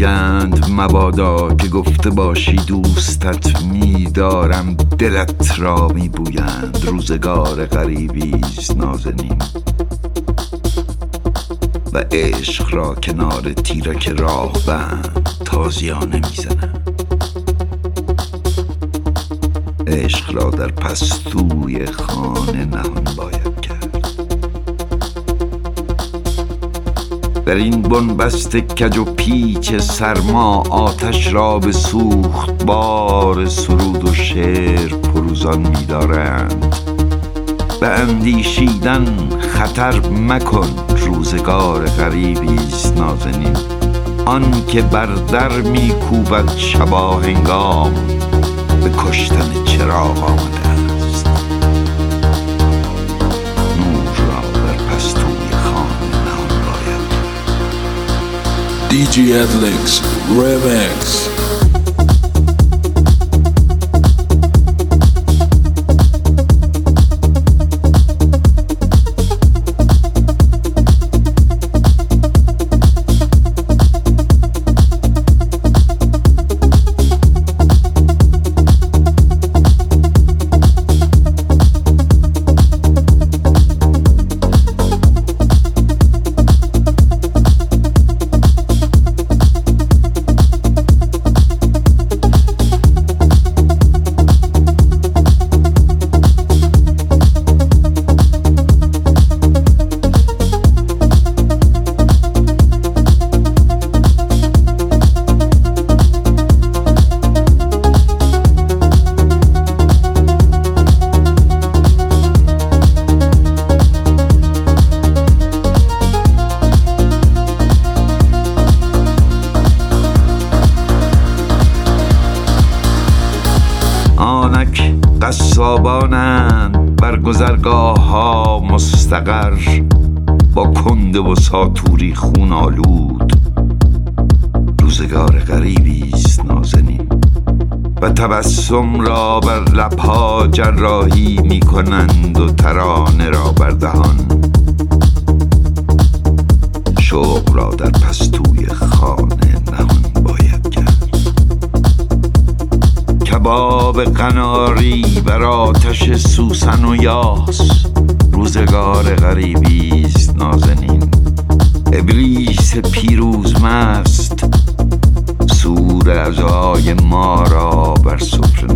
میگویند مبادا که گفته باشی دوستت میدارم، دلت را میبویند روزگار غریبیست نازنین، و عشق را کنار تیرک راه بند تازیانه میزنم. عشق را در پستوی خانه نهان باید کرد. در این بنبست کج و پیچ سرما آتش را به سوخت بار سرود و شعر پروزان می‌دارند. به اندیشیدن خطر مکن، روزگار غریبیست نازنین، آن که بر در می‌کوبد شباهنگام به کشتن چراغ آمده است. نور را در پستوی خانه نهان باید. DJ Adlix Remix. قصابانند بر گذرگاه ها مستقر، با کنده و ساتوری خون آلود. روزگار غریبیست نازنین، و تبسم را بر لبها جراحی می کنند و ترانه را بر دهان. شوق را در پستوی خانه نهان باید کرد. کباب قناری بر آتش سوسن و یاس، روزگار غریبیست نازنین. ابلیس پیروز مست سور اعضای ما را بر سفره